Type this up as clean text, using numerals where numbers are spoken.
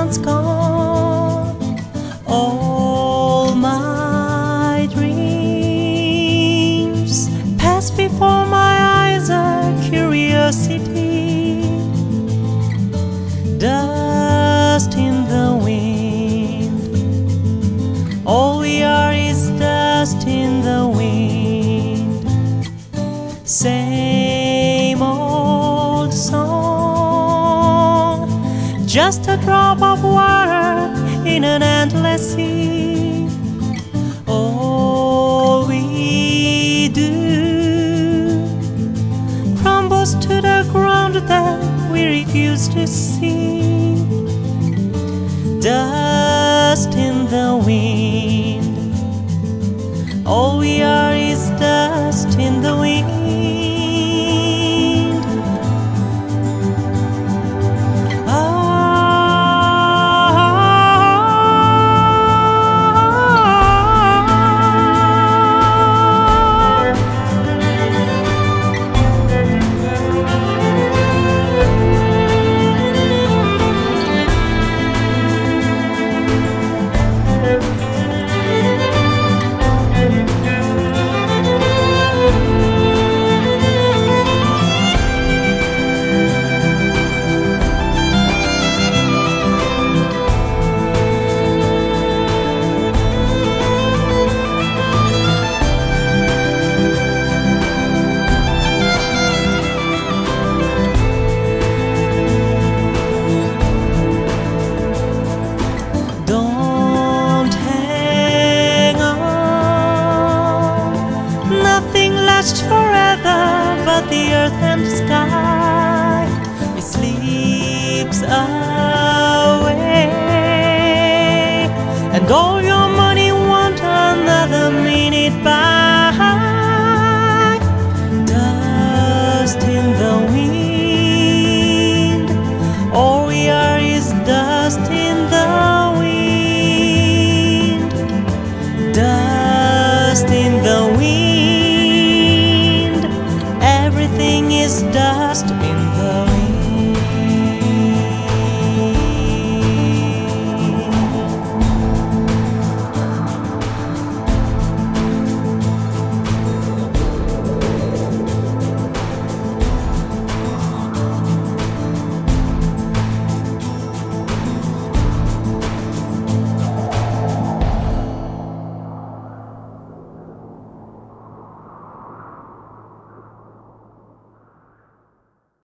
once gone. All my dreams pass before my eyes, a curiosity, dust in the wind. All we are is dust in the wind. Same old song, just a drop of water in an endless sea. All we do crumbles to the ground that we refuse to see. Dust in the wind. All we are is dust in the wind. Forever but the earth and the sky, it sleeps away, and all